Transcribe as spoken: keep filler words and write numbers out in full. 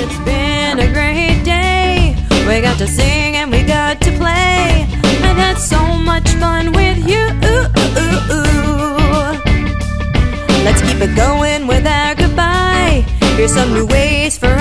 It's been a great day. We got to sing and we got to play. I've had so much fun with you. Let's keep it going with our goodbye. Here's some new ways for